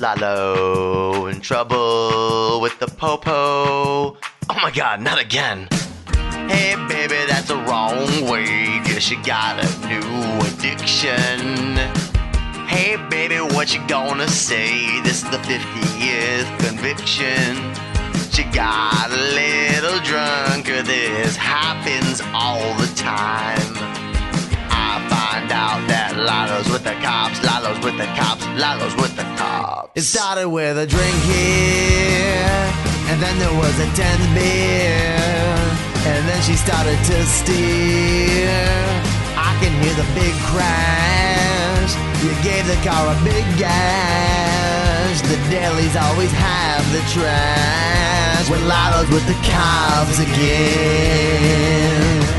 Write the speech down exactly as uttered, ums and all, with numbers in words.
Lalo in trouble with the popo. Oh my god, not again. Hey baby, that's the wrong way. Guess you got a new addiction. Hey baby, what you gonna say? This is the fiftieth conviction. She got a little drunker. This happens all the time. I find out that Lalo's with the cops, Lalo's with the cops, Lalo's with the cops. It started with a drink here, and then there was a tenth beer, and then she started to steer. I can hear the big crash. You gave the car a big gash. The delis always have the trash when Lalo's with the cops again.